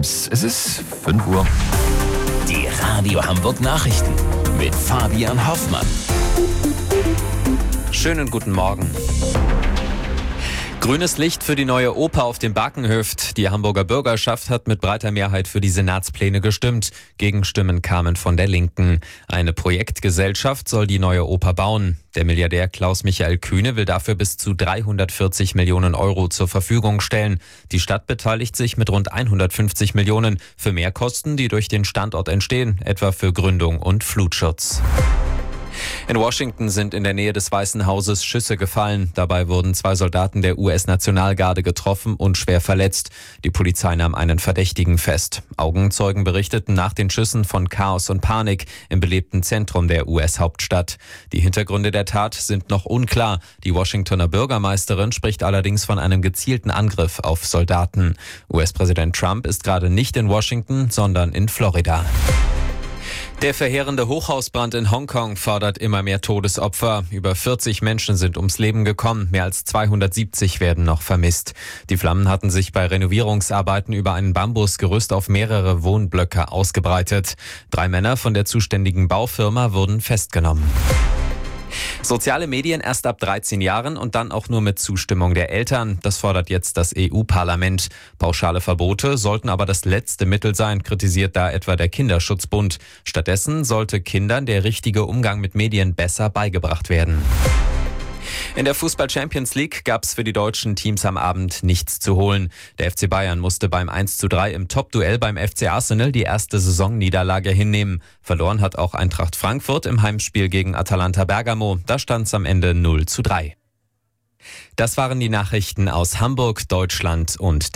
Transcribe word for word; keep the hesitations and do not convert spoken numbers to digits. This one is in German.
Times. Es ist fünf Uhr. Die Radio Hamburg Nachrichten mit Fabian Hoffmann. Schönen guten Morgen. Grünes Licht für die neue Oper auf dem Bakenhöft. Die Hamburger Bürgerschaft hat mit breiter Mehrheit für die Senatspläne gestimmt. Gegenstimmen kamen von der Linken. Eine Projektgesellschaft soll die neue Oper bauen. Der Milliardär Klaus-Michael Kühne will dafür bis zu dreihundertvierzig Millionen Euro zur Verfügung stellen. Die Stadt beteiligt sich mit rund hundertfünfzig Millionen für Mehrkosten, die durch den Standort entstehen, etwa für Gründung und Flutschutz. In Washington sind in der Nähe des Weißen Hauses Schüsse gefallen. Dabei wurden zwei Soldaten der U S-Nationalgarde getroffen und schwer verletzt. Die Polizei nahm einen Verdächtigen fest. Augenzeugen berichteten nach den Schüssen von Chaos und Panik im belebten Zentrum der U S-Hauptstadt. Die Hintergründe der Tat sind noch unklar. Die Washingtoner Bürgermeisterin spricht allerdings von einem gezielten Angriff auf Soldaten. U S-Präsident Trump ist gerade nicht in Washington, sondern in Florida. Der verheerende Hochhausbrand in Hongkong fordert immer mehr Todesopfer. Über vierzig Menschen sind ums Leben gekommen, mehr als zweihundertsiebzig werden noch vermisst. Die Flammen hatten sich bei Renovierungsarbeiten über ein Bambusgerüst auf mehrere Wohnblöcke ausgebreitet. Drei Männer von der zuständigen Baufirma wurden festgenommen. Soziale Medien erst ab dreizehn Jahren und dann auch nur mit Zustimmung der Eltern. Das fordert jetzt das E U-Parlament. Pauschale Verbote sollten aber das letzte Mittel sein, kritisiert da etwa der Kinderschutzbund. Stattdessen sollte Kindern der richtige Umgang mit Medien besser beigebracht werden. In der Fußball-Champions League gab es für die deutschen Teams am Abend nichts zu holen. Der F C Bayern musste beim eins zu drei im Top-Duell beim F C Arsenal die erste Saisonniederlage hinnehmen. Verloren hat auch Eintracht Frankfurt im Heimspiel gegen Atalanta Bergamo. Da stand es am Ende null zu drei. Das waren die Nachrichten aus Hamburg, Deutschland und